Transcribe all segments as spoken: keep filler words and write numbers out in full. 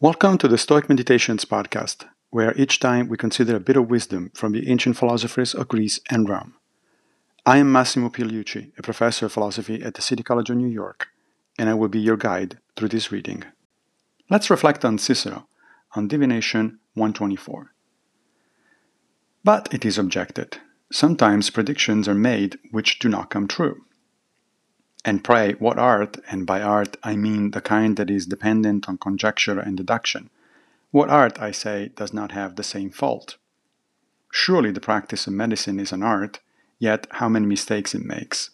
Welcome to the Stoic Meditations podcast, where each time we consider a bit of wisdom from the ancient philosophers of Greece and Rome. I am Massimo Pigliucci, a professor of philosophy at the City College of New York, and I will be your guide through this reading. Let's reflect on Cicero, on Divination one twenty-four. But it is objected, sometimes predictions are made which do not come true. And pray, what art, and by art I mean the kind that is dependent on conjecture and deduction, what art, I say, does not have the same fault? Surely the practice of medicine is an art, yet how many mistakes it makes.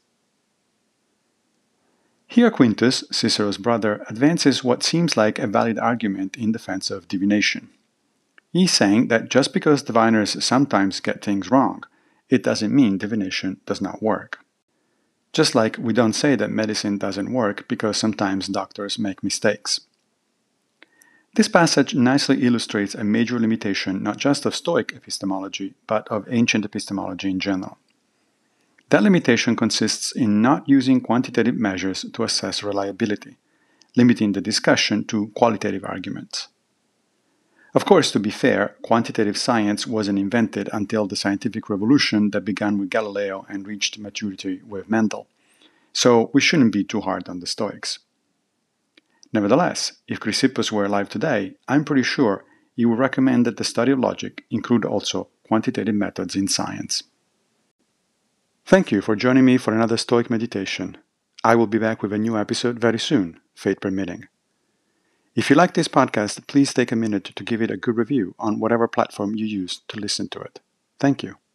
Here Quintus, Cicero's brother, advances what seems like a valid argument in defense of divination. He's saying that just because diviners sometimes get things wrong, it doesn't mean divination does not work. Just like we don't say that medicine doesn't work because sometimes doctors make mistakes. This passage nicely illustrates a major limitation not just of Stoic epistemology, but of ancient epistemology in general. That limitation consists in not using quantitative measures to assess reliability, limiting the discussion to qualitative arguments. Of course, to be fair, quantitative science wasn't invented until the scientific revolution that began with Galileo and reached maturity with Mendel, so we shouldn't be too hard on the Stoics. Nevertheless, if Chrysippus were alive today, I'm pretty sure he would recommend that the study of logic include also quantitative methods in science. Thank you for joining me for another Stoic meditation. I will be back with a new episode very soon, fate permitting. If you like this podcast, please take a minute to give it a good review on whatever platform you use to listen to it. Thank you.